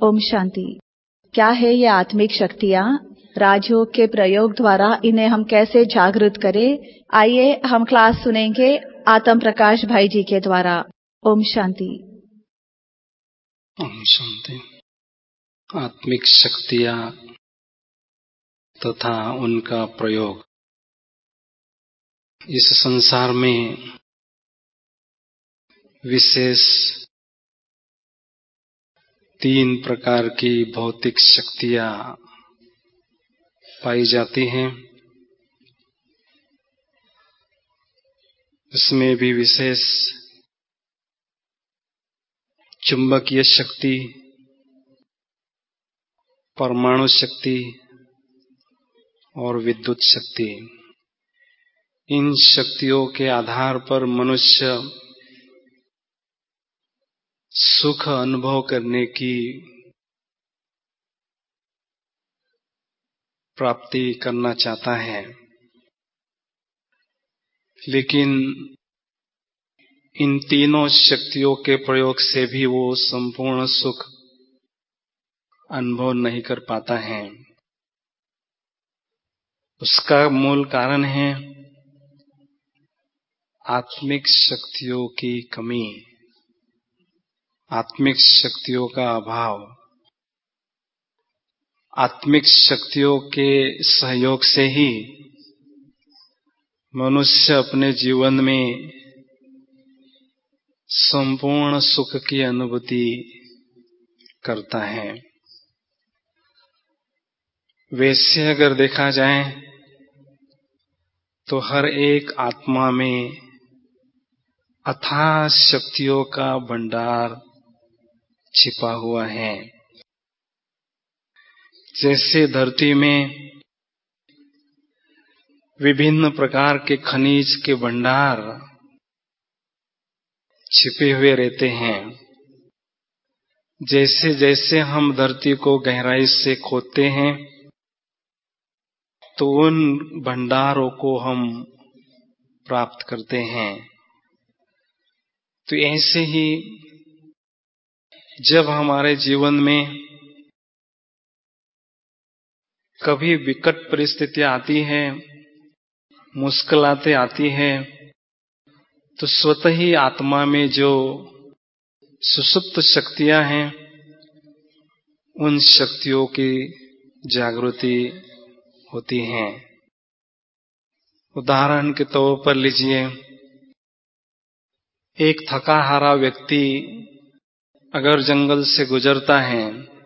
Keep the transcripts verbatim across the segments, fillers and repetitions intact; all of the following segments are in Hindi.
ओम शांति। क्या है ये आत्मिक शक्तियाँ? राजयोग के प्रयोग द्वारा इन्हें हम कैसे जागृत करें? आइए हम क्लास सुनेंगे आत्म प्रकाश भाई जी के द्वारा। ओम शांति। ओम शांति। आत्मिक शक्तियाँ तथा उनका प्रयोग। इस संसार में विशेष तीन प्रकार की भौतिक शक्तियाँ पाई जाती हैं। इसमें भी विशेष चुंबकीय शक्ति, परमाणु शक्ति और विद्युत शक्ति। इन शक्तियों के आधार पर मनुष्य सुख अनुभव करने की प्राप्ति करना चाहता है, लेकिन इन तीनों शक्तियों के प्रयोग से भी वो संपूर्ण सुख अनुभव नहीं कर पाता है। उसका मूल कारण है आत्मिक शक्तियों की कमी, आत्मिक शक्तियों का अभाव। आत्मिक शक्तियों के सहयोग से ही मनुष्य अपने जीवन में संपूर्ण सुख की अनुभूति करता है। वैसे अगर देखा जाए तो हर एक आत्मा में अथाह शक्तियों का भंडार छिपा हुआ है। जैसे धरती में विभिन्न प्रकार के खनिज के भंडार छिपे हुए रहते हैं, जैसे जैसे हम धरती को गहराई से खोदते हैं तो उन भंडारों को हम प्राप्त करते हैं। तो ऐसे ही जब हमारे जीवन में कभी विकट परिस्थितियां आती हैं, मुश्किलातें आती हैं, तो स्वतः ही आत्मा में जो सुसुप्त शक्तियां हैं, उन शक्तियों की जागृति होती हैं। उदाहरण के तौर पर लीजिए, एक थका हारा व्यक्ति अगर जंगल से गुजरता है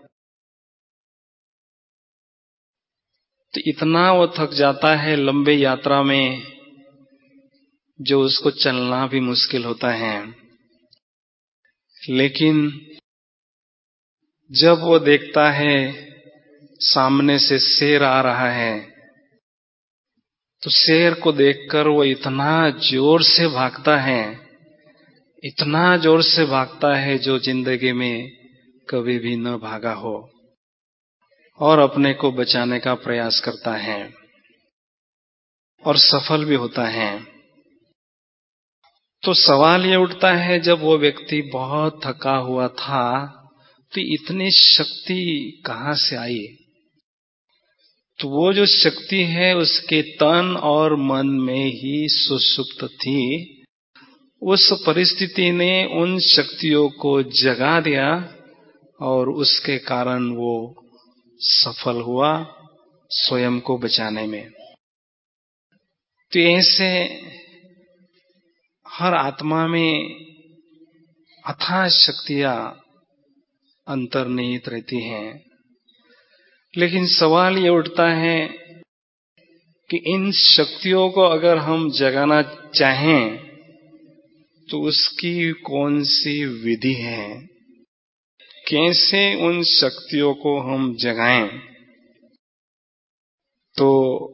तो इतना वो थक जाता है लंबे यात्रा में, जो उसको चलना भी मुश्किल होता है। लेकिन जब वो देखता है सामने से शेर आ रहा है, तो शेर को देखकर वो इतना जोर से भागता है, इतना जोर से भागता है जो जिंदगी में कभी भी न भागा हो, और अपने को बचाने का प्रयास करता है और सफल भी होता है। तो सवाल ये उठता है, जब वो व्यक्ति बहुत थका हुआ था तो इतनी शक्ति कहां से आई? तो वो जो शक्ति है उसके तन और मन में ही सुसुप्त थी। उस परिस्थिति ने उन शक्तियों को जगा दिया और उसके कारण वो सफल हुआ स्वयं को बचाने में। तो ऐसे हर आत्मा में अथाह शक्तियां अंतर्निहित रहती हैं, लेकिन सवाल ये उठता है कि इन शक्तियों को अगर हम जगाना चाहें तो उसकी कौन सी विधि है, कैसे उन शक्तियों को हम जगाएं? तो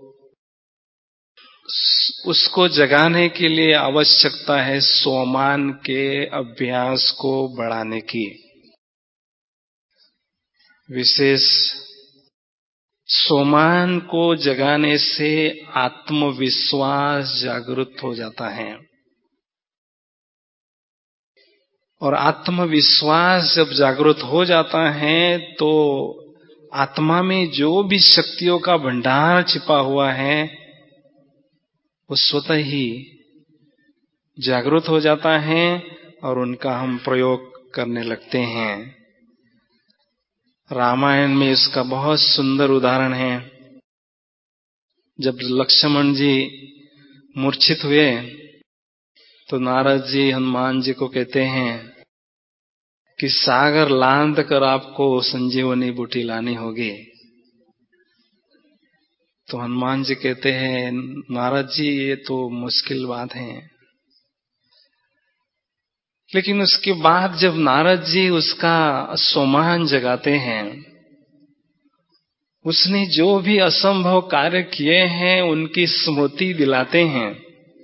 उसको जगाने के लिए आवश्यकता है सोमान के अभ्यास को बढ़ाने की। विशेष सोमान को जगाने से आत्मविश्वास जागृत हो जाता है और आत्मविश्वास जब जागृत हो जाता है तो आत्मा में जो भी शक्तियों का भंडार छिपा हुआ है वो स्वतः ही जागृत हो जाता है और उनका हम प्रयोग करने लगते हैं। रामायण में इसका बहुत सुंदर उदाहरण है। जब लक्ष्मण जी मूर्छित हुए तो नारद जी हनुमान जी को कहते हैं कि सागर लांद कर आपको संजीवनी बूटी लानी होगी। तो हनुमान जी कहते हैं नारद जी ये तो मुश्किल बात है। लेकिन उसके बाद जब नारद जी उसका सोमान जगाते हैं, उसने जो भी असंभव कार्य किए हैं उनकी स्मृति दिलाते हैं,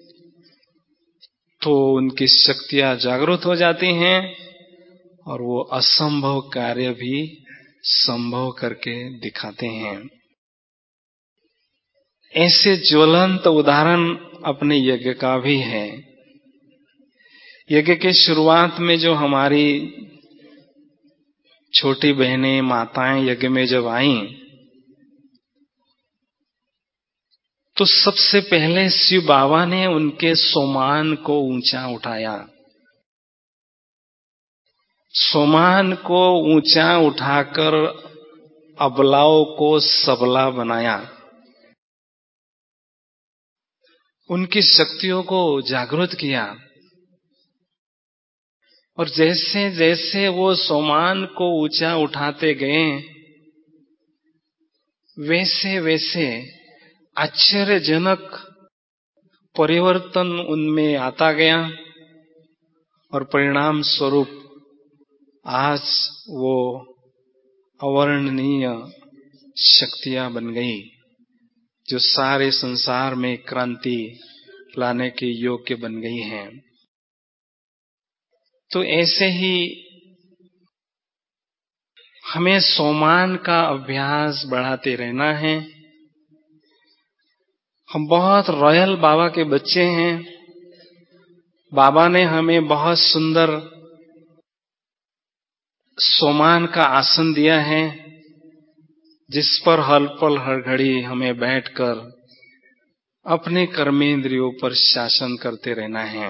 तो उनकी शक्तियां जागृत हो जाती हैं और वो असंभव कार्य भी संभव करके दिखाते हैं। ऐसे ज्वलंत उदाहरण अपने यज्ञ का भी है। यज्ञ के शुरुआत में जो हमारी छोटी बहनें माताएं यज्ञ में जब आईं, तो सबसे पहले शिव बाबा ने उनके सोमान को ऊंचा उठाया। सोमान को ऊंचा उठाकर अबलाओं को सबला बनाया, उनकी शक्तियों को जागृत किया। और जैसे जैसे वो सोमान को ऊंचा उठाते गए, वैसे वैसे आश्चर्यजनक परिवर्तन उनमें आता गया और परिणाम स्वरूप आज वो अवर्णनीय शक्तियां बन गई जो सारे संसार में क्रांति लाने के योग्य बन गई हैं। तो ऐसे ही हमें सोमान का अभ्यास बढ़ाते रहना है। हम बहुत रॉयल बाबा के बच्चे हैं। बाबा ने हमें बहुत सुंदर सोमान का आसन दिया है, जिस पर हर पल हर घड़ी हमें बैठकर अपने कर्मेंद्रियों पर शासन करते रहना है।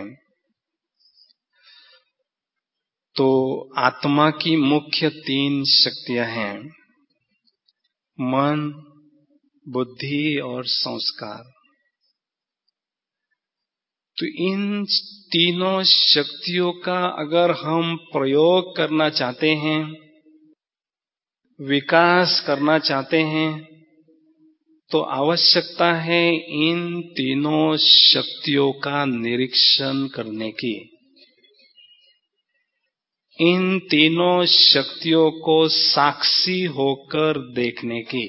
तो आत्मा की मुख्य तीन शक्तियां हैं, मन, बुद्धि और संस्कार। तो इन तीनों शक्तियों का अगर हम प्रयोग करना चाहते हैं, विकास करना चाहते हैं, तो आवश्यकता है इन तीनों शक्तियों का निरीक्षण करने की, इन तीनों शक्तियों को साक्षी होकर देखने की।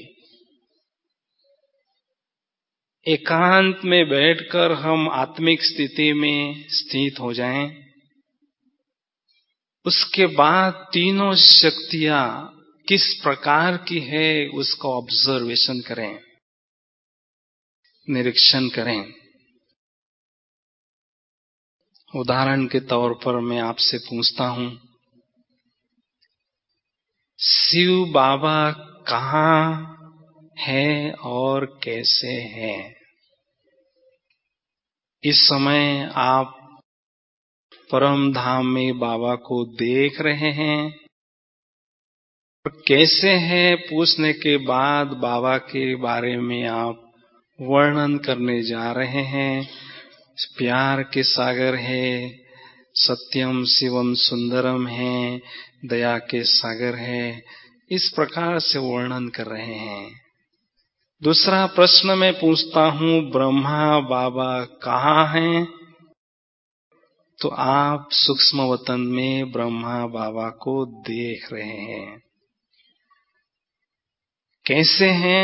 एकांत में बैठकर हम आत्मिक स्थिति में स्थित हो जाएं, उसके बाद तीनों शक्तियां किस प्रकार की है उसका ऑब्जर्वेशन करें, निरीक्षण करें। उदाहरण के तौर पर मैं आपसे पूछता हूं, शिव बाबा कहाँ है और कैसे है? इस समय आप परम धाम में बाबा को देख रहे हैं। कैसे है पूछने के बाद बाबा के बारे में आप वर्णन करने जा रहे हैं। प्यार के सागर है, सत्यम शिवम सुंदरम है, दया के सागर है, इस प्रकार से वर्णन कर रहे हैं। दूसरा प्रश्न मैं पूछता हूं, ब्रह्मा बाबा कहाँ हैं? तो आप सूक्ष्म वतन में ब्रह्मा बाबा को देख रहे हैं। कैसे हैं?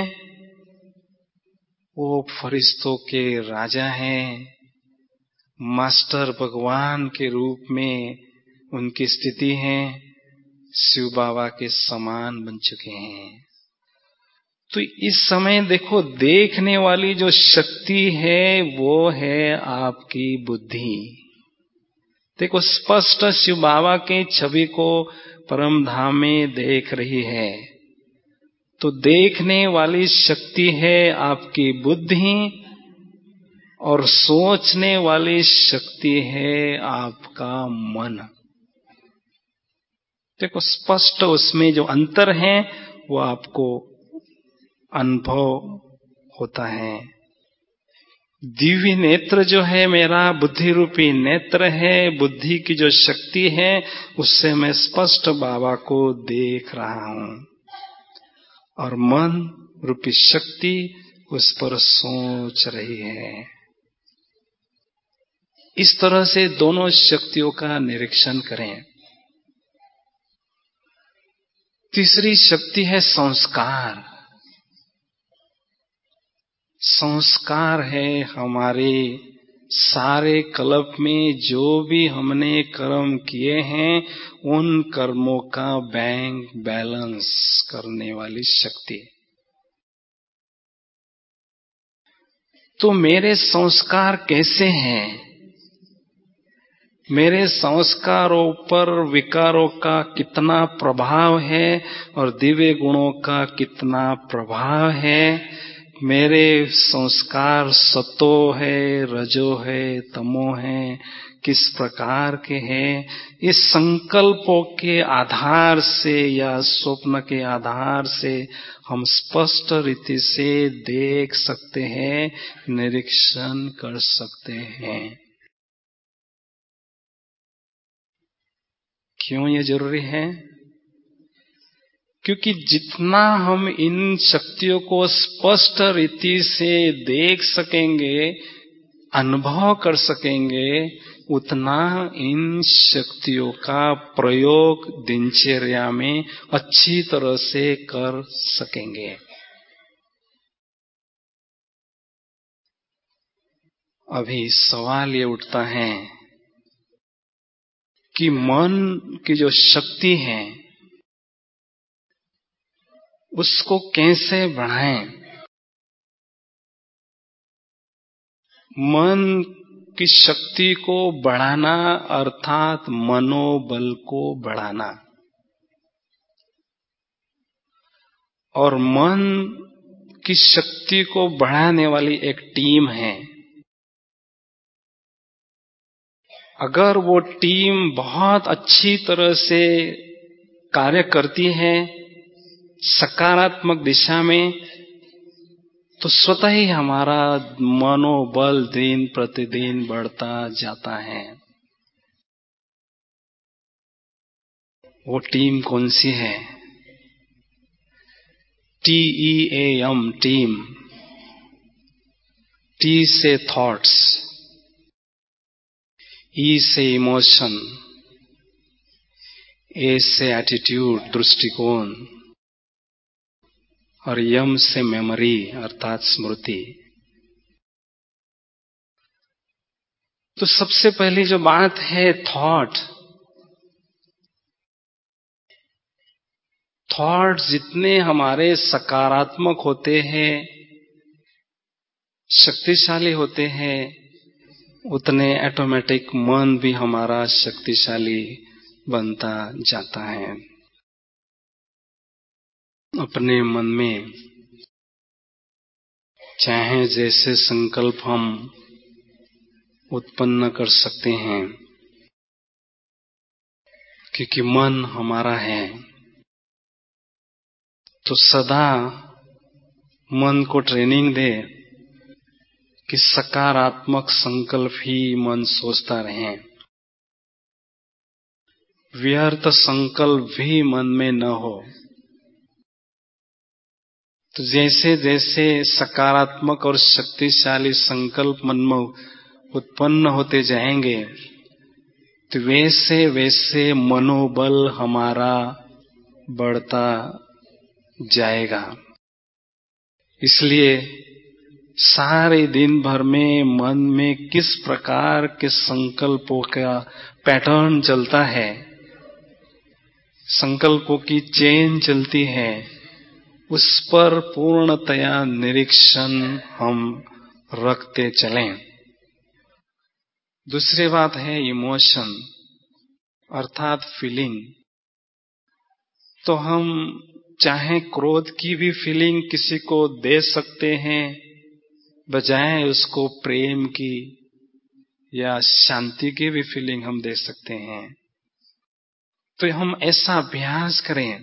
वो फरिश्तों के राजा हैं, मास्टर भगवान के रूप में उनकी स्थिति है, शिव बाबा के समान बन चुके हैं। तो इस समय देखो, देखने वाली जो शक्ति है वो है आपकी बुद्धि। देखो स्पष्ट शिव बाबा के छवि को परम धाम में देख रही है, तो देखने वाली शक्ति है आपकी बुद्धि और सोचने वाली शक्ति है आपका मन। देखो स्पष्ट उसमें जो अंतर है वो आपको अनुभव होता है। दिव्य नेत्र जो है मेरा बुद्धि रूपी नेत्र है, बुद्धि की जो शक्ति है उससे मैं स्पष्ट बाबा को देख रहा हूं, और मन रूपी शक्ति उस पर सोच रही है। इस तरह से दोनों शक्तियों का निरीक्षण करें। तीसरी शक्ति है संस्कार। संस्कार है हमारे सारे कल्प में जो भी हमने कर्म किए हैं उन कर्मों का बैंक बैलेंस करने वाली शक्ति। तो मेरे संस्कार कैसे हैं, मेरे संस्कारों पर विकारों का कितना प्रभाव है और दिव्य गुणों का कितना प्रभाव है, मेरे संस्कार सतो है, रजो है, तमो है, किस प्रकार के हैं, इस संकल्पों के आधार से या स्वप्न के आधार से हम स्पष्ट रीति से देख सकते हैं, निरीक्षण कर सकते हैं। क्यों ये जरूरी है? क्योंकि जितना हम इन शक्तियों को स्पष्ट रीति से देख सकेंगे, अनुभव कर सकेंगे, उतना इन शक्तियों का प्रयोग दिनचर्या में अच्छी तरह से कर सकेंगे। अभी सवाल ये उठता है कि मन की जो शक्ति है उसको कैसे बढ़ाएं। मन की शक्ति को बढ़ाना अर्थात मनोबल को बढ़ाना, और मन की शक्ति को बढ़ाने वाली एक टीम है। अगर वो टीम बहुत अच्छी तरह से कार्य करती है सकारात्मक दिशा में, तो स्वतः ही हमारा मनोबल दिन प्रतिदिन बढ़ता जाता है। वो टीम कौन सी है? T E A M team. T से थॉट्स, ई से इमोशन, ए से एटीट्यूड दृष्टिकोण, और यम से मेमोरी अर्थात स्मृति। तो सबसे पहली जो बात है थॉट। थॉट जितने हमारे सकारात्मक होते हैं, शक्तिशाली होते हैं, उतने ऑटोमेटिक मन भी हमारा शक्तिशाली बनता जाता है। अपने मन में चाहे जैसे संकल्प हम उत्पन्न कर सकते हैं, क्योंकि मन हमारा है, तो सदा मन को ट्रेनिंग दे कि सकारात्मक संकल्प ही मन सोचता रहे, व्यर्थ संकल्प भी मन में न हो। तो जैसे जैसे सकारात्मक और शक्तिशाली संकल्प मन में उत्पन्न होते जाएंगे, तो वैसे वैसे मनोबल हमारा बढ़ता जाएगा। इसलिए सारे दिन भर में मन में किस प्रकार के संकल्पों का पैटर्न चलता है, संकल्पों की चेन चलती है, उस पर पूर्णतया निरीक्षण हम रखते चलें। दूसरी बात है इमोशन अर्थात फीलिंग। तो हम चाहे क्रोध की भी फीलिंग किसी को दे सकते हैं, बजाय उसको प्रेम की या शांति की भी फीलिंग हम दे सकते हैं। तो हम ऐसा अभ्यास करें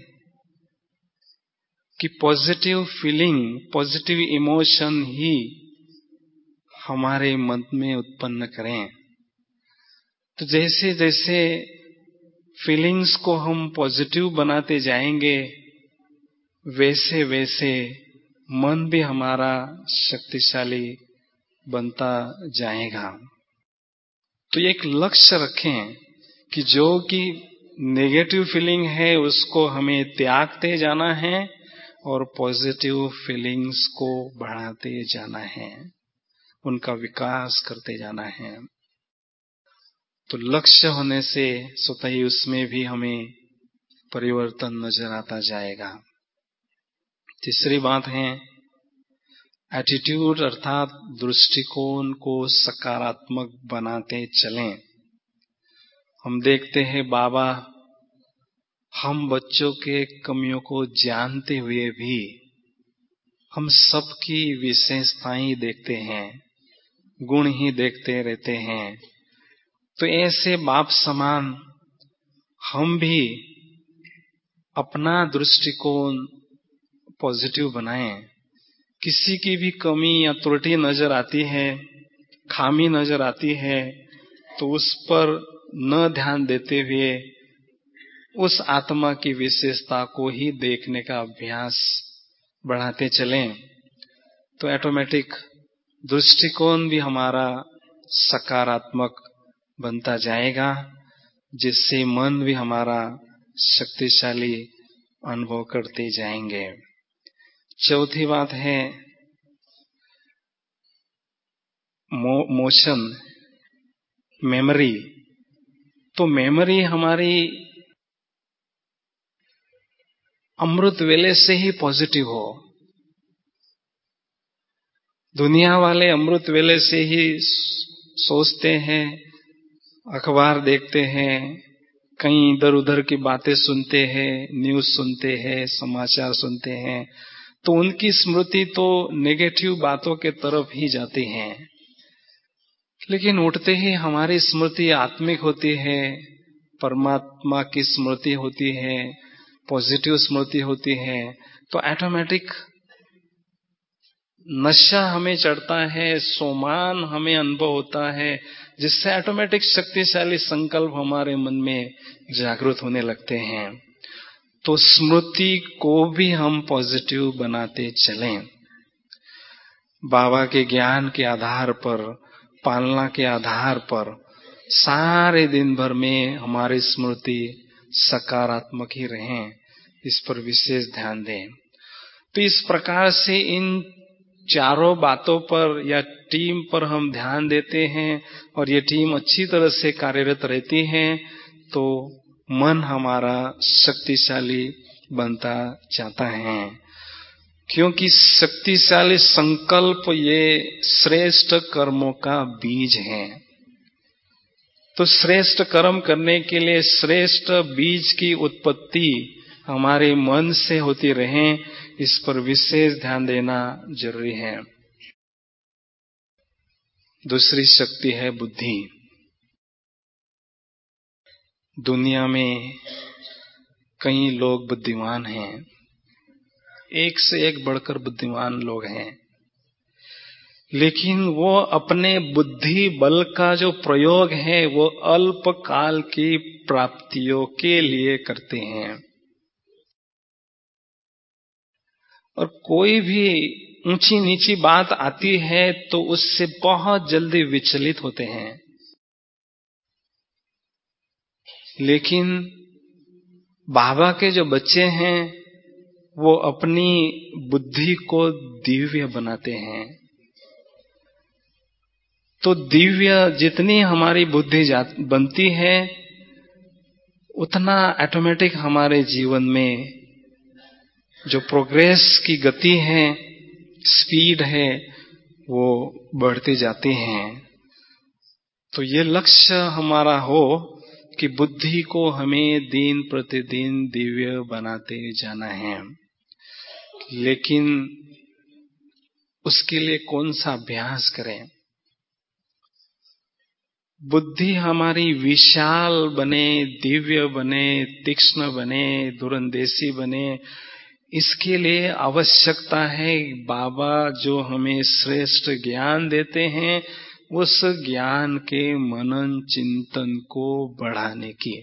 कि पॉजिटिव फीलिंग, पॉजिटिव इमोशन ही हमारे मन में उत्पन्न करें। तो जैसे जैसे फीलिंग्स को हम पॉजिटिव बनाते जाएंगे, वैसे वैसे मन भी हमारा शक्तिशाली बनता जाएगा। तो एक लक्ष्य रखें कि जो कि नेगेटिव फीलिंग है उसको हमें त्यागते जाना है और पॉजिटिव फीलिंग्स को बढ़ाते जाना है, उनका विकास करते जाना है। तो लक्ष्य होने से स्वतः ही उसमें भी हमें परिवर्तन नजर आता जाएगा। तीसरी बात है एटीट्यूड अर्थात दृष्टिकोण को सकारात्मक बनाते चलें। हम देखते हैं बाबा हम बच्चों के कमियों को जानते हुए भी हम सबकी विशेषताएं देखते हैं, गुण ही देखते रहते हैं। तो ऐसे बाप समान हम भी अपना दृष्टिकोण पॉजिटिव बनाएं। किसी की भी कमी या त्रुटि नजर आती है, खामी नजर आती है, तो उस पर न ध्यान देते हुए उस आत्मा की विशेषता को ही देखने का अभ्यास बढ़ाते चलें। तो ऑटोमेटिक दृष्टिकोण भी हमारा सकारात्मक बनता जाएगा, जिससे मन भी हमारा शक्तिशाली अनुभव करते जाएंगे। चौथी बात है मो, मोशन मेमोरी। तो मेमोरी हमारी अमृत वेले से ही पॉजिटिव हो। दुनिया वाले अमृत वेले से ही सोचते हैं, अखबार देखते हैं, कहीं इधर उधर की बातें सुनते हैं, न्यूज़ सुनते हैं, समाचार सुनते हैं, तो उनकी स्मृति तो नेगेटिव बातों के तरफ ही जाती है। लेकिन उठते ही हमारी स्मृति आत्मिक होती है, परमात्मा की स्मृति होती है, पॉजिटिव स्मृति होती है। तो ऑटोमेटिक नशा हमें चढ़ता है, सोमान हमें अनुभव होता है, जिससे ऑटोमेटिक शक्तिशाली संकल्प हमारे मन में जागृत होने लगते हैं। तो स्मृति को भी हम पॉजिटिव बनाते चलें। बाबा के ज्ञान के आधार पर, पालना के आधार पर सारे दिन भर में हमारी स्मृति सकारात्मक ही रहें, इस पर विशेष ध्यान दें। तो इस प्रकार से इन चारों बातों पर या टीम पर हम ध्यान देते हैं और ये टीम अच्छी तरह से कार्यरत रहती है, तो मन हमारा शक्तिशाली बनता जाता है। क्योंकि शक्तिशाली संकल्प ये श्रेष्ठ कर्मों का बीज है। तो श्रेष्ठ कर्म करने के लिए श्रेष्ठ बीज की उत्पत्ति हमारे मन से होती रहे, इस पर विशेष ध्यान देना जरूरी है। दूसरी शक्ति है बुद्धि। दुनिया में कई लोग बुद्धिमान हैं, एक से एक बढ़कर बुद्धिमान लोग हैं, लेकिन वो अपने बुद्धि बल का जो प्रयोग है वो अल्पकाल की प्राप्तियों के लिए करते हैं। और कोई भी ऊंची नीची बात आती है तो उससे बहुत जल्दी विचलित होते हैं। लेकिन बाबा के जो बच्चे हैं वो अपनी बुद्धि को दिव्य बनाते हैं। तो दिव्य जितनी हमारी बुद्धि बनती है, उतना ऑटोमेटिक हमारे जीवन में जो प्रोग्रेस की गति है, स्पीड है, वो बढ़ती जाती है। तो ये लक्ष्य हमारा हो कि बुद्धि को हमें दिन प्रतिदिन दिव्य बनाते जाना है। लेकिन उसके लिए कौन सा अभ्यास करें? बुद्धि हमारी विशाल बने, दिव्य बने, तीक्ष्ण बने, दूरंदेशी बने, इसके लिए आवश्यकता है बाबा जो हमें श्रेष्ठ ज्ञान देते हैं उस ज्ञान के मनन चिंतन को बढ़ाने की।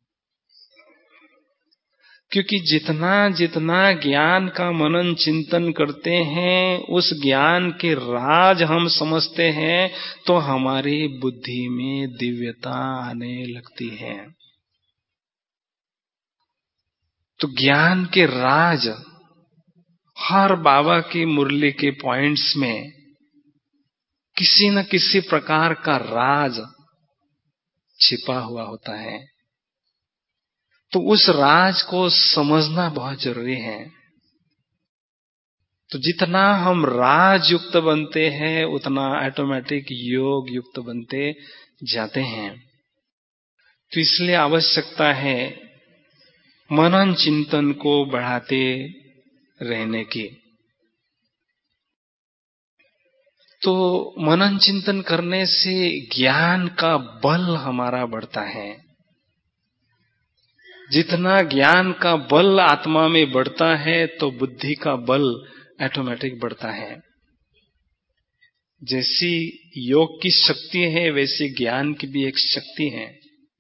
क्योंकि जितना जितना ज्ञान का मनन चिंतन करते हैं उस ज्ञान के राज हम समझते हैं तो हमारी बुद्धि में दिव्यता आने लगती है। तो ज्ञान के राज हर बाबा की मुरली के पॉइंट्स में किसी न किसी प्रकार का राज छिपा हुआ होता है। तो उस राज को समझना बहुत जरूरी है। तो जितना हम राज युक्त बनते हैं उतना ऑटोमेटिक योग युक्त बनते जाते हैं। तो इसलिए आवश्यकता है मनन चिंतन को बढ़ाते रहने की। तो मनन चिंतन करने से ज्ञान का बल हमारा बढ़ता है। जितना ज्ञान का बल आत्मा में बढ़ता है तो बुद्धि का बल ऑटोमेटिक बढ़ता है। जैसी योग की शक्ति है वैसी ज्ञान की भी एक शक्ति है।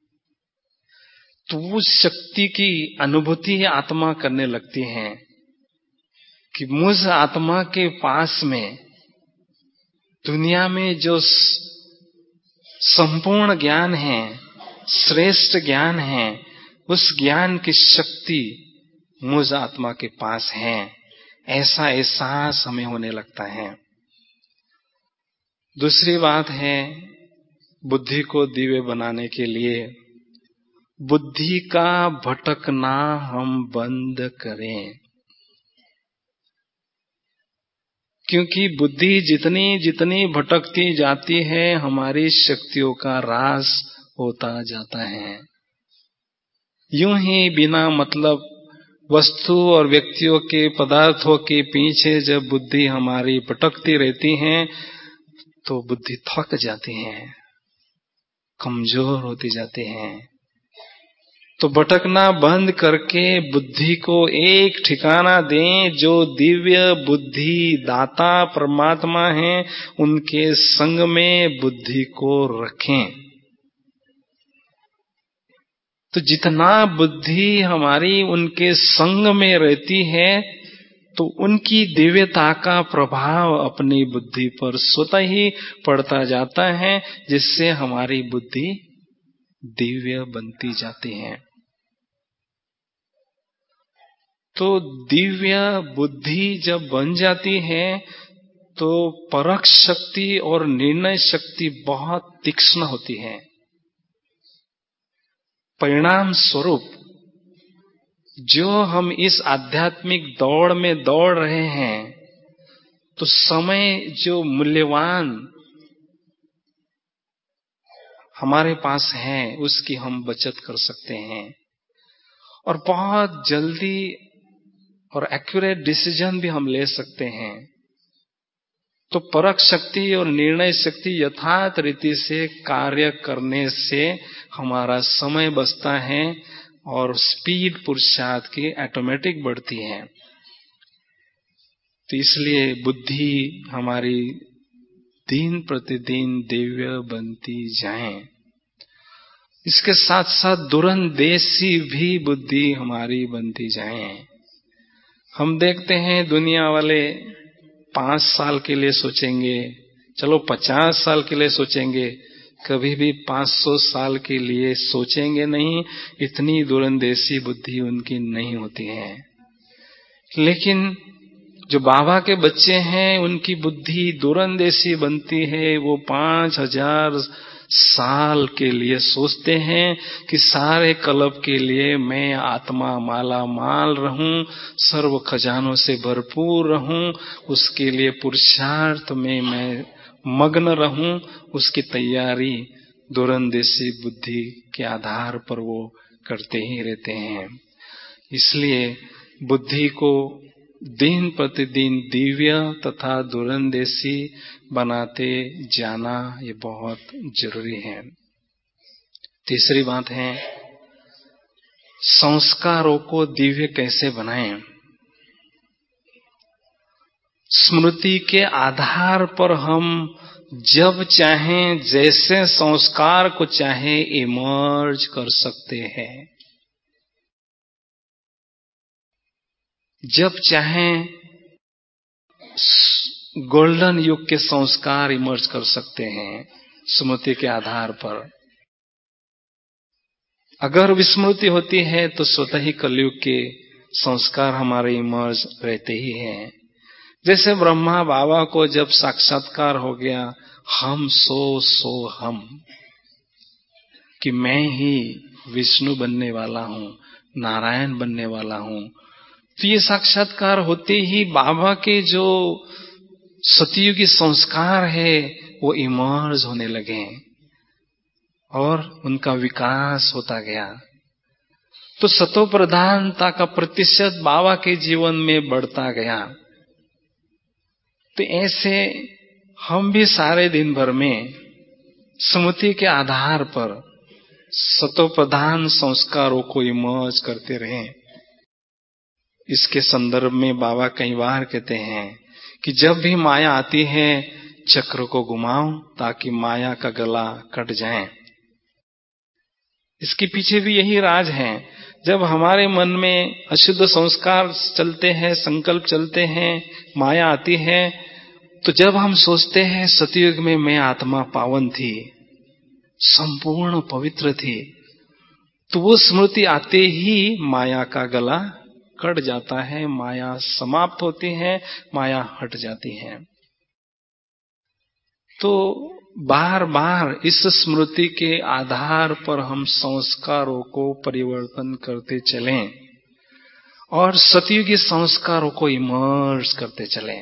तो उस शक्ति की अनुभूति आत्मा करने लगती है कि मुझ आत्मा के पास में दुनिया में जो संपूर्ण ज्ञान है, श्रेष्ठ ज्ञान है, उस ज्ञान की शक्ति मुझ आत्मा के पास है, ऐसा एहसास हमें होने लगता है। दूसरी बात है बुद्धि को दिव्य बनाने के लिए बुद्धि का भटकना हम बंद करें। क्योंकि बुद्धि जितनी जितनी भटकती जाती है हमारी शक्तियों का ह्रास होता जाता है। यूं ही बिना मतलब वस्तु और व्यक्तियों के पदार्थों के पीछे जब बुद्धि हमारी भटकती रहती है तो बुद्धि थक जाती है, कमजोर होती जाती है। तो भटकना बंद करके बुद्धि को एक ठिकाना दें। जो दिव्य बुद्धि दाता परमात्मा है उनके संग में बुद्धि को रखें। तो जितना बुद्धि हमारी उनके संग में रहती है तो उनकी दिव्यता का प्रभाव अपनी बुद्धि पर स्वतः ही पड़ता जाता है, जिससे हमारी बुद्धि दिव्य बनती जाती है। तो दिव्य बुद्धि जब बन जाती है तो परख शक्ति और निर्णय शक्ति बहुत तीक्ष्ण होती है। परिणाम स्वरूप जो हम इस आध्यात्मिक दौड़ में दौड़ रहे हैं तो समय जो मूल्यवान हमारे पास है उसकी हम बचत कर सकते हैं और बहुत जल्दी और एक्यूरेट डिसीजन भी हम ले सकते हैं। तो परख शक्ति और निर्णय शक्ति यथार्थ रीति से कार्य करने से हमारा समय बचता है और स्पीड पुरुषार्थ की ऑटोमेटिक बढ़ती है। तो इसलिए बुद्धि हमारी दिन प्रतिदिन दिव्य बनती जाए। इसके साथ साथ दूरंदेशी भी बुद्धि हमारी बनती जाए। हम देखते हैं दुनिया वाले पांच साल के लिए सोचेंगे, चलो पचास साल के लिए सोचेंगे, कभी भी पांच सौ साल के लिए सोचेंगे नहीं। इतनी दूरंदेशी बुद्धि उनकी नहीं होती है। लेकिन जो बाबा के बच्चे हैं उनकी बुद्धि दूरंदेशी बनती है। वो पांच हजार साल के लिए सोचते हैं कि सारे कल्प के लिए मैं आत्मा माला माल रहूं, सर्व खजानों से भरपूर रहूं, उसके लिए पुरुषार्थ में मैं मग्न रहूं, उसकी तैयारी दूरंदेशी बुद्धि के आधार पर वो करते ही रहते हैं। इसलिए बुद्धि को दिन प्रतिदिन दिव्य तथा दूरंदेशी बनाते जाना ये बहुत जरूरी है। तीसरी बात है, संस्कारों को दिव्य कैसे बनाएं। स्मृति के आधार पर हम जब चाहें जैसे संस्कार को चाहे इमर्ज कर सकते हैं। जब चाहें गोल्डन युग के संस्कार इमर्ज कर सकते हैं स्मृति के आधार पर। अगर विस्मृति होती है तो स्वतः ही कलयुग के संस्कार हमारे इमर्ज रहते ही हैं। जैसे ब्रह्मा बाबा को जब साक्षात्कार हो गया, हम सो सो हम, कि मैं ही विष्णु बनने वाला हूं, नारायण बनने वाला हूं, तो ये साक्षात्कार होते ही बाबा के जो सतयुगी संस्कार है वो इमर्ज होने लगे और उनका विकास होता गया। तो सतो प्रधानता का प्रतिशत बाबा के जीवन में बढ़ता गया। तो ऐसे हम भी सारे दिन भर में स्मृति के आधार पर सतो प्रधान संस्कारों को इमर्ज करते रहें। इसके संदर्भ में बाबा कई बार कहते हैं कि जब भी माया आती है चक्र को घुमाओ ताकि माया का गला कट जाए। इसके पीछे भी यही राज है। जब हमारे मन में अशुद्ध संस्कार चलते हैं, संकल्प चलते हैं, माया आती है, तो जब हम सोचते हैं सतयुग में मैं आत्मा पावन थी, संपूर्ण पवित्र थी, तो वो स्मृति आते ही माया का गला कट जाता है, माया समाप्त होती है, माया हट जाती है। तो बार बार इस स्मृति के आधार पर हम संस्कारों को परिवर्तन करते चलें और सतयुगी संस्कारों को इमर्ज करते चलें।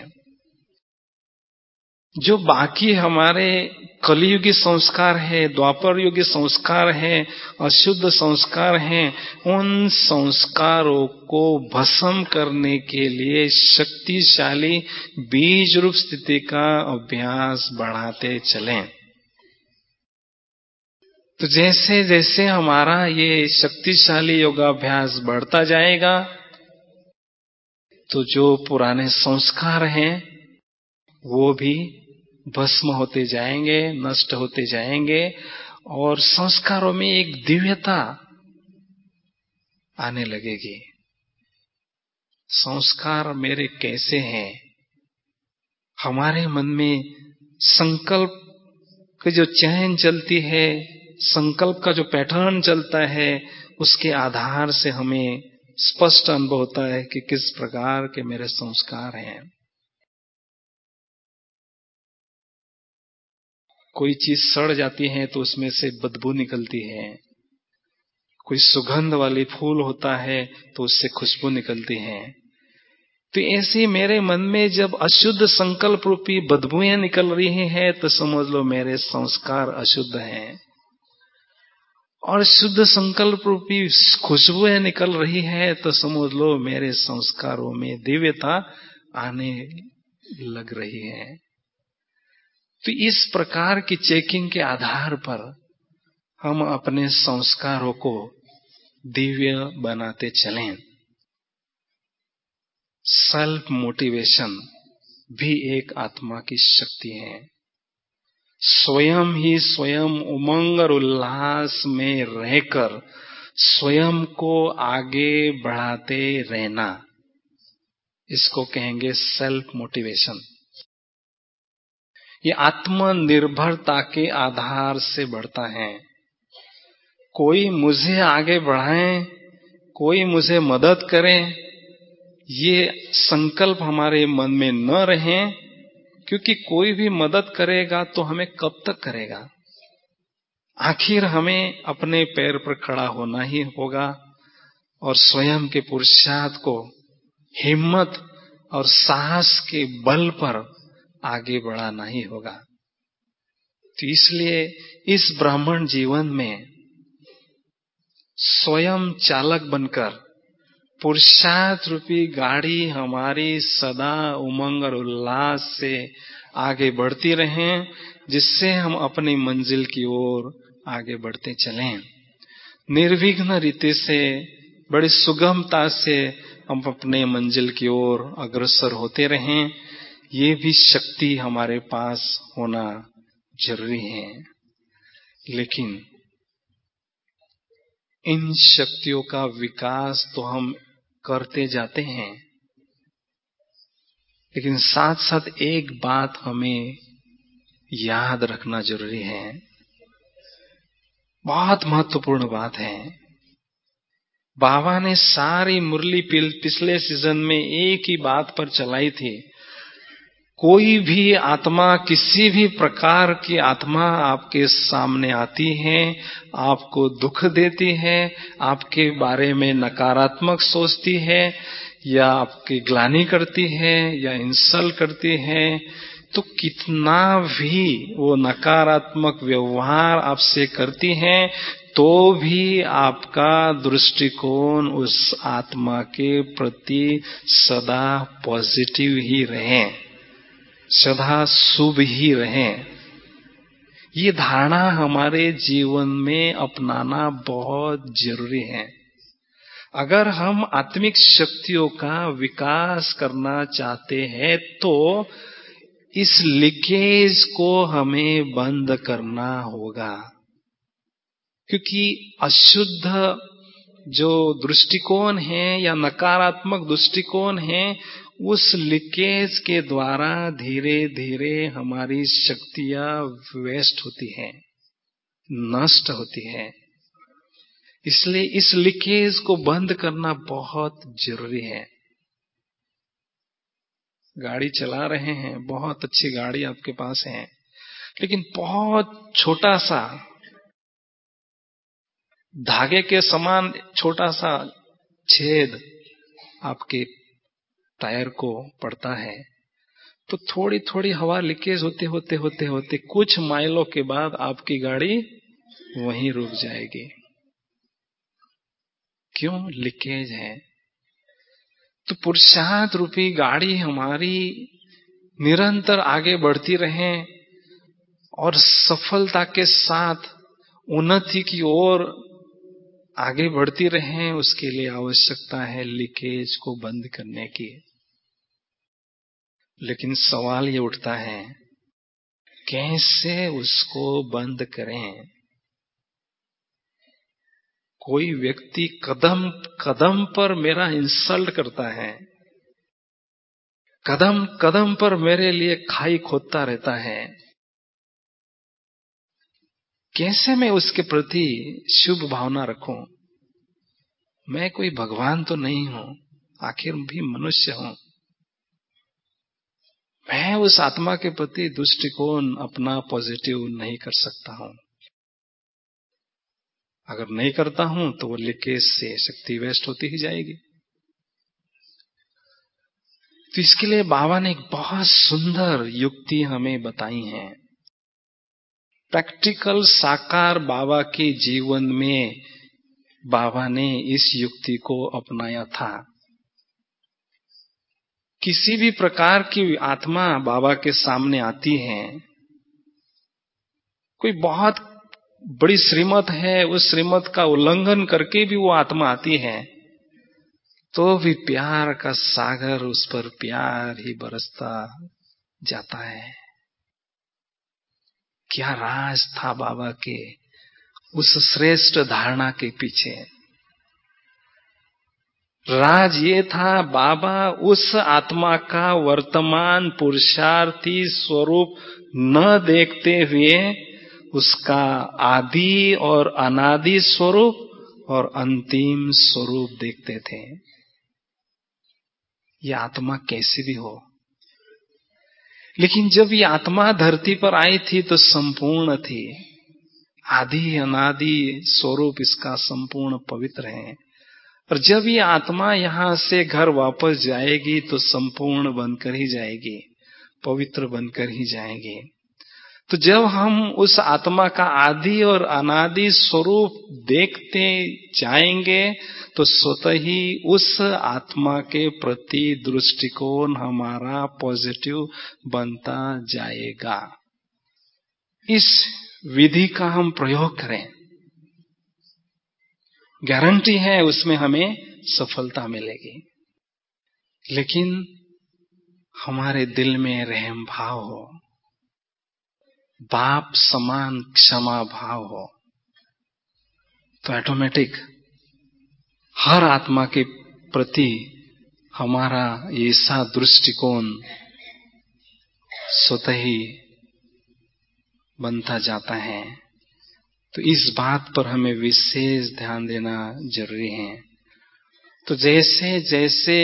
जो बाकी हमारे कलियुगी संस्कार है, द्वापर युगी संस्कार है, अशुद्ध संस्कार हैं, उन संस्कारों को भस्म करने के लिए शक्तिशाली बीज रूप स्थिति का अभ्यास बढ़ाते चलें। तो जैसे जैसे हमारा ये शक्तिशाली योगाभ्यास बढ़ता जाएगा, तो जो पुराने संस्कार हैं वो भी भस्म होते जाएंगे, नष्ट होते जाएंगे और संस्कारों में एक दिव्यता आने लगेगी। संस्कार मेरे कैसे हैं? हमारे मन में संकल्प की जो चैन चलती है, संकल्प का जो पैटर्न चलता है, उसके आधार से हमें स्पष्ट अनुभव होता है कि किस प्रकार के मेरे संस्कार हैं। कोई चीज सड़ जाती है तो उसमें से बदबू निकलती है, कोई सुगंध वाली फूल होता है तो उससे खुशबू निकलती है। तो ऐसे मेरे मन में जब अशुद्ध संकल्प रूपी बदबूएं निकल रही हैं तो समझ लो मेरे संस्कार अशुद्ध हैं, और शुद्ध संकल्प रूपी खुशबुएं निकल रही है तो समझ लो मेरे संस्कारों में दिव्यता आने लग रही है। तो इस प्रकार की चेकिंग के आधार पर हम अपने संस्कारों को दिव्य बनाते चलें। सेल्फ मोटिवेशन भी एक आत्मा की शक्ति है। स्वयं ही स्वयं उमंग और उल्लास में रहकर स्वयं को आगे बढ़ाते रहना, इसको कहेंगे सेल्फ मोटिवेशन। ये आत्मनिर्भरता के आधार से बढ़ता है। कोई मुझे आगे बढ़ाए, कोई मुझे मदद करे, ये संकल्प हमारे मन में न रहे, क्योंकि कोई भी मदद करेगा तो हमें कब तक करेगा। आखिर हमें अपने पैर पर खड़ा होना ही होगा और स्वयं के पुरुषार्थ को हिम्मत और साहस के बल पर आगे बढ़ाना ही होगा। तो इसलिए इस ब्राह्मण जीवन में स्वयं चालक बनकर पुरुषार्थ रूपी गाड़ी हमारी सदा उमंग और उल्लास से आगे बढ़ती रहे, जिससे हम अपनी मंजिल की ओर आगे बढ़ते चलें। निर्विघ्न रीति से, बड़ी सुगमता से हम अपने मंजिल की ओर अग्रसर होते रहें, ये भी शक्ति हमारे पास होना जरूरी है। लेकिन इन शक्तियों का विकास तो हम करते जाते हैं, लेकिन साथ साथ एक बात हमें याद रखना जरूरी है, बहुत महत्वपूर्ण बात है। बाबा ने सारी मुरली पिछले सीजन में एक ही बात पर चलाई थी। कोई भी आत्मा, किसी भी प्रकार की आत्मा आपके सामने आती है, आपको दुख देती है, आपके बारे में नकारात्मक सोचती है, या आपकी ग्लानि करती है, या इंसल्ट करती है, तो कितना भी वो नकारात्मक व्यवहार आपसे करती है, तो भी आपका दृष्टिकोण उस आत्मा के प्रति सदा पॉजिटिव ही रहे, सदा शुभ ही रहे। ये धारणा हमारे जीवन में अपनाना बहुत जरूरी है। अगर हम आत्मिक शक्तियों का विकास करना चाहते हैं, तो इस लीकेज को हमें बंद करना होगा, क्योंकि अशुद्ध जो दृष्टिकोण है या नकारात्मक दृष्टिकोण है, उस लीकेज के द्वारा धीरे धीरे हमारी शक्तियां वेस्ट होती हैं, नष्ट होती हैं। इसलिए इस लीकेज को बंद करना बहुत जरूरी है। गाड़ी चला रहे हैं, बहुत अच्छी गाड़ी आपके पास है, लेकिन बहुत छोटा सा धागे के समान छोटा सा छेद आपके टायर को पड़ता है, तो थोड़ी थोड़ी हवा लीकेज होते होते होते होते कुछ माइलों के बाद आपकी गाड़ी वहीं रुक जाएगी। क्यों? लीकेज है। तो पुरुषार्थ रूपी गाड़ी हमारी निरंतर आगे बढ़ती रहे और सफलता के साथ उन्नति की ओर आगे बढ़ती रहे, उसके लिए आवश्यकता है लीकेज को बंद करने की। लेकिन सवाल ये उठता है, कैसे उसको बंद करें? कोई व्यक्ति कदम कदम पर मेरा इंसल्ट करता है, कदम कदम पर मेरे लिए खाई खोदता रहता है, कैसे मैं उसके प्रति शुभ भावना रखूं? मैं कोई भगवान तो नहीं हूं, आखिर भी मनुष्य हूं। मैं उस आत्मा के प्रति दृष्टिकोण अपना पॉजिटिव नहीं कर सकता हूं। अगर नहीं करता हूं तो वो लीकेज से शक्ति वेस्ट होती ही जाएगी। तो इसके लिए बाबा ने एक बहुत सुंदर युक्ति हमें बताई है। प्रैक्टिकल साकार बाबा के जीवन में बाबा ने इस युक्ति को अपनाया था। किसी भी प्रकार की आत्मा बाबा के सामने आती है, कोई बहुत बड़ी श्रीमत है, उस श्रीमत का उल्लंघन करके भी वो आत्मा आती है, तो भी प्यार का सागर उस पर प्यार ही बरसता जाता है। क्या राज था बाबा के उस श्रेष्ठ धारणा के पीछे? राज ये था, बाबा उस आत्मा का वर्तमान पुरुषार्थी स्वरूप न देखते हुए उसका आदि और अनादि स्वरूप और अंतिम स्वरूप देखते थे। ये आत्मा कैसी भी हो, लेकिन जब ये आत्मा धरती पर आई थी तो संपूर्ण थी, आदि अनादि स्वरूप इसका संपूर्ण पवित्र है। और जब ये आत्मा यहां से घर वापस जाएगी तो संपूर्ण बनकर ही जाएगी, पवित्र बनकर ही जाएगी। तो जब हम उस आत्मा का आदि और अनादि स्वरूप देखते जाएंगे तो स्वतः ही उस आत्मा के प्रति दृष्टिकोण हमारा पॉजिटिव बनता जाएगा। इस विधि का हम प्रयोग करें, गारंटी है उसमें हमें सफलता मिलेगी। लेकिन हमारे दिल में रहम भाव हो, बाप समान क्षमा भाव हो, तो ऑटोमेटिक हर आत्मा के प्रति हमारा ऐसा दृष्टिकोण स्वतः ही बनता जाता है। तो इस बात पर हमें विशेष ध्यान देना जरूरी है। तो जैसे जैसे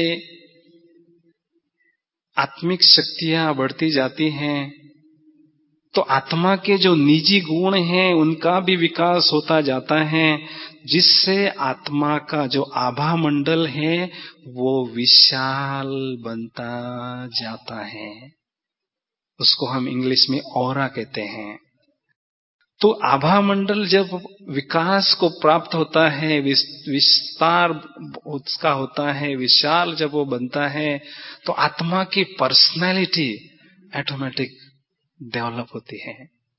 आत्मिक शक्तियां बढ़ती जाती हैं तो आत्मा के जो निजी गुण हैं उनका भी विकास होता जाता है, जिससे आत्मा का जो आभा मंडल है वो विशाल बनता जाता है। उसको हम इंग्लिश में ऑरा कहते हैं। तो आभा मंडल जब विकास को प्राप्त होता है, विस्तार उसका होता है, विशाल जब वो बनता है, तो आत्मा की पर्सनैलिटी ऑटोमेटिक डेवलप होती है।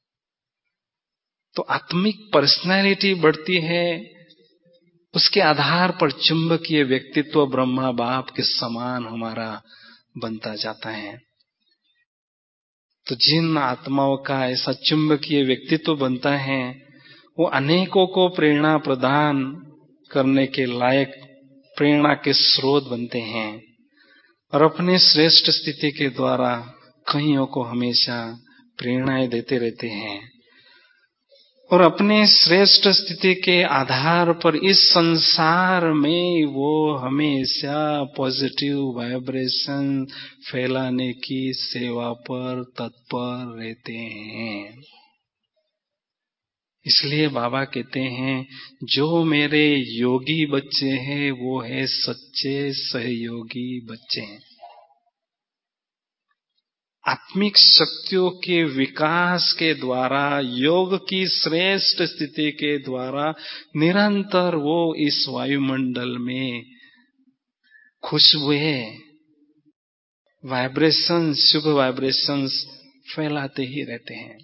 तो आत्मिक पर्सनैलिटी बढ़ती है, उसके आधार पर चुंबकीय व्यक्तित्व ब्रह्मा बाप के समान हमारा बनता जाता है। तो जिन आत्माओं का ऐसा चुंबकीय व्यक्तित्व बनता है वो अनेकों को प्रेरणा प्रदान करने के लायक प्रेरणा के स्रोत बनते हैं और अपने श्रेष्ठ स्थिति के द्वारा कईयों को हमेशा प्रेरणाएं देते रहते हैं और अपने श्रेष्ठ स्थिति के आधार पर इस संसार में वो हमेशा पॉजिटिव वाइब्रेशन फैलाने की सेवा पर तत्पर रहते हैं। इसलिए बाबा कहते हैं जो मेरे योगी बच्चे हैं वो है सच्चे सहयोगी बच्चे हैं। आत्मिक शक्तियों के विकास के द्वारा, योग की श्रेष्ठ स्थिति के द्वारा निरंतर वो इस वायुमंडल में खुशबुएं, वाइब्रेशंस, शुभ वाइब्रेशंस फैलाते ही रहते हैं।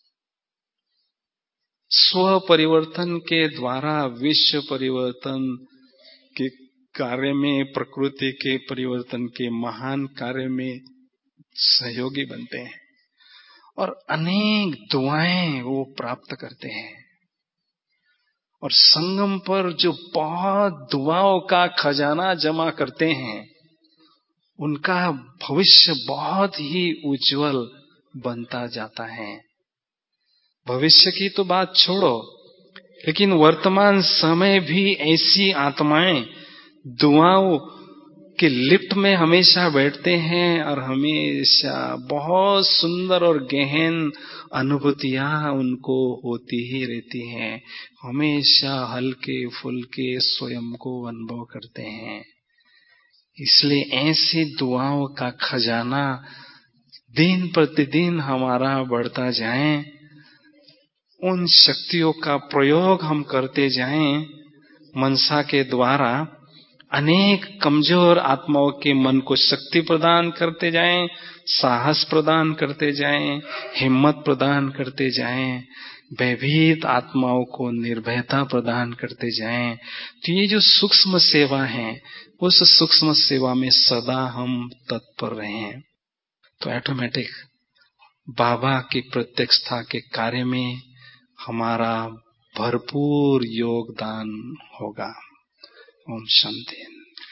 स्व परिवर्तन के द्वारा विश्व परिवर्तन के कार्य में, प्रकृति के परिवर्तन के महान कार्य में सहयोगी बनते हैं और अनेक दुआएं वो प्राप्त करते हैं। और संगम पर जो बहुत दुआओं का खजाना जमा करते हैं उनका भविष्य बहुत ही उज्जवल बनता जाता है। भविष्य की तो बात छोड़ो, लेकिन वर्तमान समय भी ऐसी आत्माएं दुआओं के लिफ्ट में हमेशा बैठते हैं और हमेशा बहुत सुंदर और गहन अनुभूतियां उनको होती ही रहती हैं। हमेशा हल्के फुल्के स्वयं को अनुभव करते हैं। इसलिए ऐसी दुआओं का खजाना दिन प्रतिदिन हमारा बढ़ता जाए, उन शक्तियों का प्रयोग हम करते जाएं मनसा के द्वारा, अनेक कमजोर आत्माओं के मन को शक्ति प्रदान करते जाएं, साहस प्रदान करते जाएं, हिम्मत प्रदान करते जाएं, भयभीत आत्माओं को निर्भयता प्रदान करते जाएं। तो ये जो सूक्ष्म सेवा है उस सूक्ष्म सेवा में सदा हम तत्पर रहें तो ऑटोमेटिक बाबा की प्रत्यक्षता के कार्य में हमारा भरपूर योगदान होगा। ओम शांति।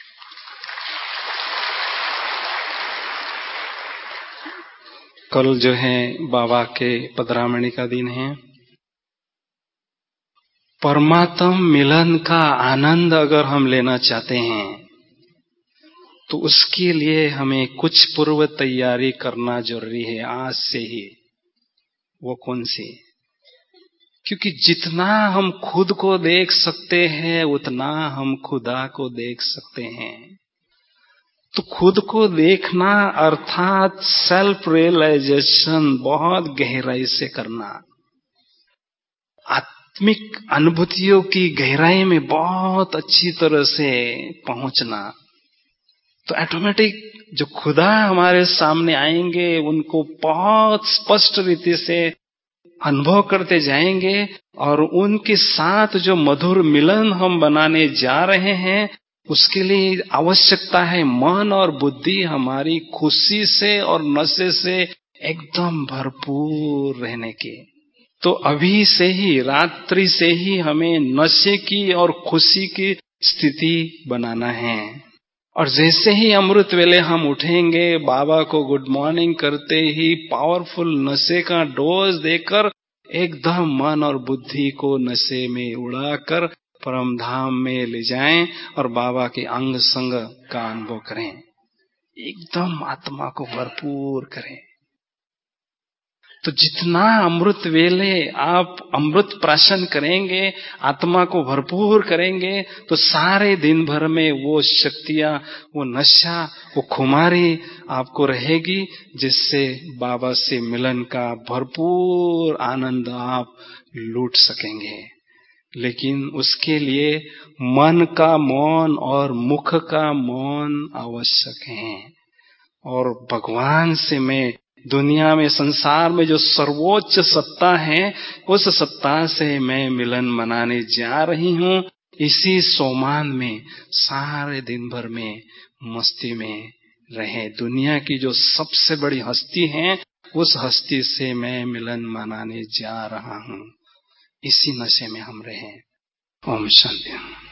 कल जो है बाबा के पधरामणि का दिन है। परमात्म मिलन का आनंद अगर हम लेना चाहते हैं तो उसके लिए हमें कुछ पूर्व तैयारी करना जरूरी है आज से ही। वो कौन सी? क्योंकि जितना हम खुद को देख सकते हैं उतना हम खुदा को देख सकते हैं। तो खुद को देखना अर्थात सेल्फ रियलाइजेशन बहुत गहराई से करना, आत्मिक अनुभूतियों की गहराई में बहुत अच्छी तरह से पहुंचना, तो ऑटोमेटिक जो खुदा हमारे सामने आएंगे उनको बहुत स्पष्ट रीति से अनुभव करते जाएंगे, और उनके साथ जो मधुर मिलन हम बनाने जा रहे हैं उसके लिए आवश्यकता है मन और बुद्धि हमारी खुशी से और नशे से एकदम भरपूर रहने की। तो अभी से ही, रात्रि से ही हमें नशे की और खुशी की स्थिति बनाना है। और जैसे ही अमृत वेले हम उठेंगे, बाबा को गुड मॉर्निंग करते ही पावरफुल नशे का डोज देकर एकदम मन और बुद्धि को नशे में उड़ाकर परम धाम में ले जाएं और बाबा के अंग संग का अनुभव करें, एकदम आत्मा को भरपूर करें। तो जितना अमृत वेले आप अमृत प्राशन करेंगे, आत्मा को भरपूर करेंगे, तो सारे दिन भर में वो शक्तियां, वो नशा, वो खुमारी आपको रहेगी, जिससे बाबा से मिलन का भरपूर आनंद आप लूट सकेंगे। लेकिन उसके लिए मन का मौन और मुख का मौन आवश्यक है। और भगवान से मैं दुनिया में, संसार में जो सर्वोच्च सत्ता है, उस सत्ता से मैं मिलन मनाने जा रही हूँ। इसी सोमान में सारे दिन भर में मस्ती में रहे। दुनिया की जो सबसे बड़ी हस्ती है, उस हस्ती से मैं मिलन मनाने जा रहा हूँ। इसी नशे में हम रहें। ओम शांति।